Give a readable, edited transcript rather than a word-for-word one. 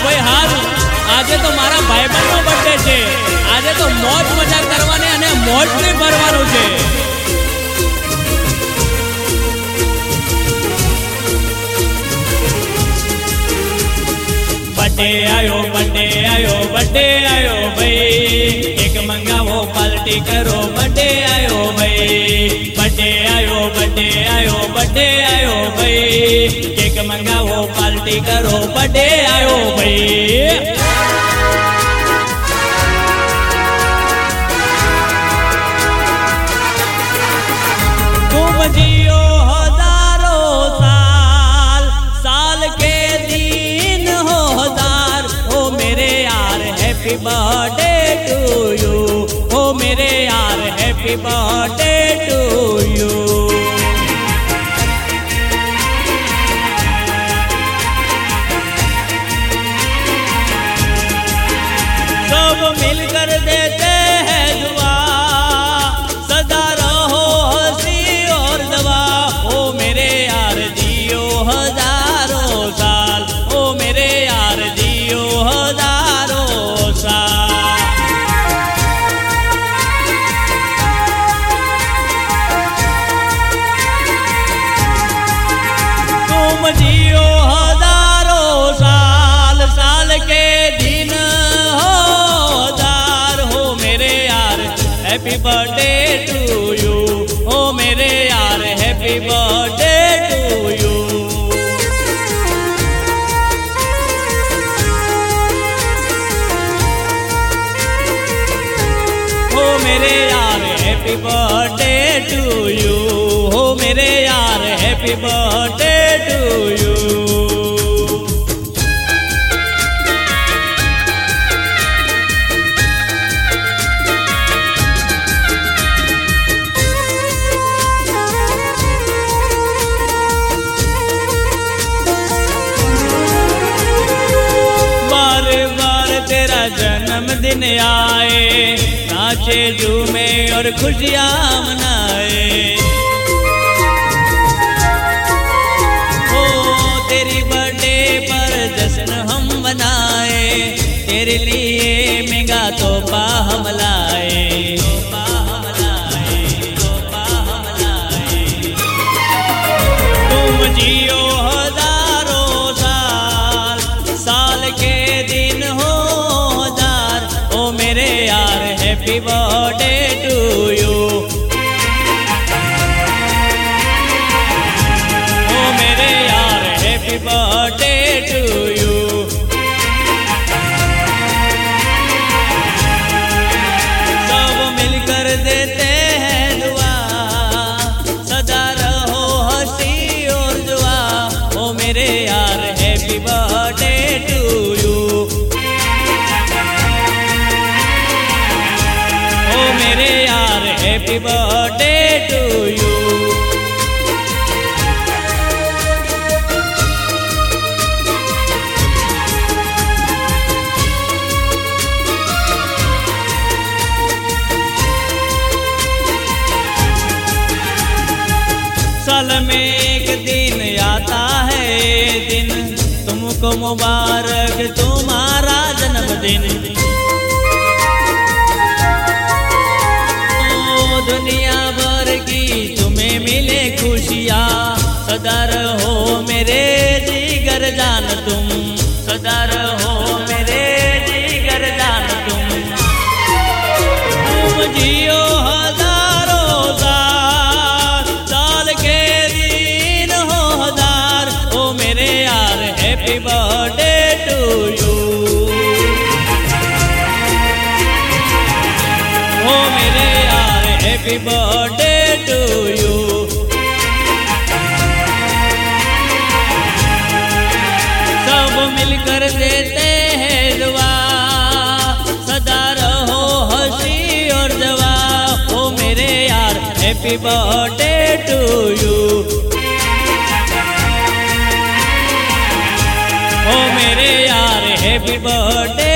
भाई हारू આજે તો મારા ભાઈબંધનો બર્થડે છે। આજે તો મોજ મજા કરવાની અને મોજથી ભરવાનું છે। बर्थडे आयो भाई केक मंगावो पार्टी करो। बर्थडे आयो भाई बर्थडे आयो भाई केक मंगावो पार्टी करो। बर्थडे आयो भाई तुम जियो हजारों साल, साल के दिन हो हजार। ओ मेरे यार हैप्पी बर्थडे टू यू। ओ मेरे यार हैप्पी बर्थडे टू यू। सब मिलकर देते हैं दुआ, सदा रहो हंसी और दवा। ओ मेरे यार जियो हजारों साल। ओ मेरे यार जियो हजारों साल। तुम जियो हजारों साल, साल के दिन हो हजार। हो मेरे यार हैप्पी बर्थडे टू यू। ओ मेरे यार हैप्पी बर्थडे टू यू। ओ मेरे यार हैप्पी बर्थडे टू यू। हो मेरे यार हैप्पी बर्थडे टू यू। तेरा जन्मदिन आए, नाचे झूमे और खुशियाँ मनाए। ओ तेरी बर्थडे पर जश्न हम मनाए। तेरे लिए महंगा तोहफा हम लाए। तुम जियो हजारों साल, साल के दिन हो हजार। ओ मेरे यार हैप्पी बर्थडे टू यू। ओ मेरे यार हैप्पी बर्थडे टू यू। सब मिलकर देते हैं दुआ, सदा रहो हंसी और दुआ। ओ मेरे यार हैप्पी बर्थडे टू यू। ओ मेरे यार हैप्पी बर्थडे टू यू। साल में एक दिन आता है दिन, तुमको मुबारक तुम्हारा जन्मदिन। दुनिया भर की तुम्हें मिले खुशियाँ, सदा रहो मेरे जिगर जान तुम। सदा रहो मेरे जिगर जान तुम। तुम जियो हजारों साल, साल के दिन हो हजार। ओ मेरे यार हैप्पी बर्थडे टू यू। ओ मेरे यार हैप्पी बर्थडे टू यू। सब मिलकर देते हैं दुआ, सदा रहो हंसी और दवा। ओ मेरे यार हैप्पी बर्थडे टू यू। ओ मेरे यार हैप्पी बर्थडे